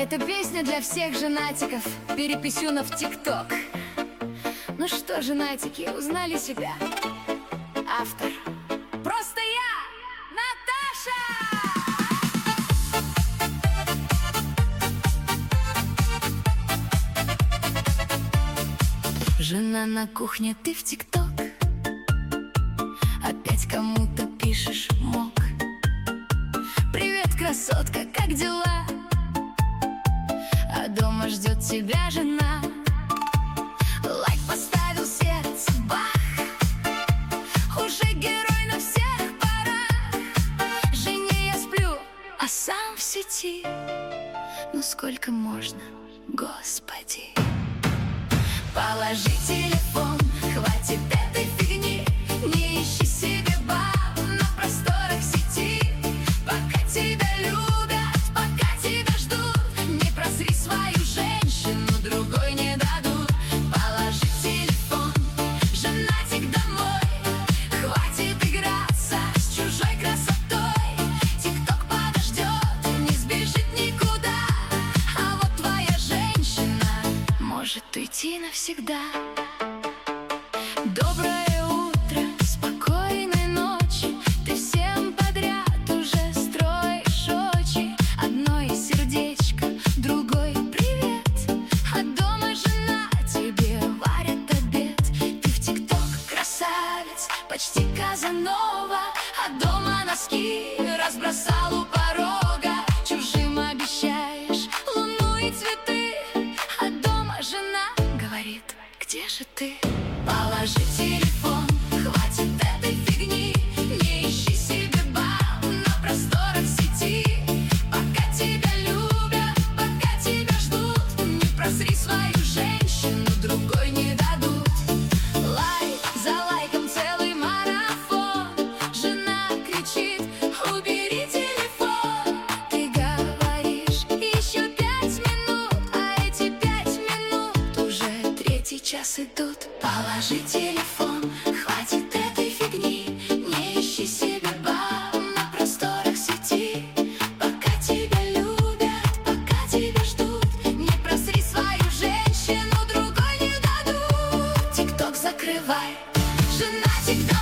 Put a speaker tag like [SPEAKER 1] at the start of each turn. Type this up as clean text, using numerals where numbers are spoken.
[SPEAKER 1] Эта песня для всех женатиков, переписюнов в ТикТок. Ну что, женатики, узнали себя? Автор: просто я, Наташа! Жена на кухне, ты в ТикТок. Опять кому-то пишешь мог. Привет, красотка, как дела? А дома ждет тебя жена. Лайк поставил, сердце бах. Уже герой на всех парах. Жене я сплю, а сам в сети. Ну сколько можно, господи? Положи телефон, хватит этой фигни. Не ищи себе баб на просторах сети. Пока тебя любят, пока тебя ждут, не просри свою женщину, другой не дадут. Положи телефон, женатик, домой. Хватит играться с чужой красотой. ТикТок подождет, не сбежит никуда. А вот твоя женщина может уйти навсегда. Доброе утро, спокойной ночи. Ты всем подряд уже строишь очи. Одной сердечко, другой привет. А дома жена тебе варит обед. Ты в ТикТок красавец, почти Казанова. А дома носки разбросал у порога. Чужим обещаешь луну и цветы. А дома жена говорит: где же ты? Положи телефон, хватит этой фигни. Не ищи себе баб на просторах сети. Пока тебя любят, пока тебя ждут, не просри свою женщину, другой не дадут. Лайк за лайком целый марафон. Жена кричит: убери телефон. Ты говоришь: еще 5 минут. А эти 5 минут уже третий час идут. Положи телефон, хватит этой фигни. Не ищи себе баб на просторах сети. Пока тебя любят, пока тебя ждут, не просри свою женщину, другой не дадут. ТикТок закрывай, женатик.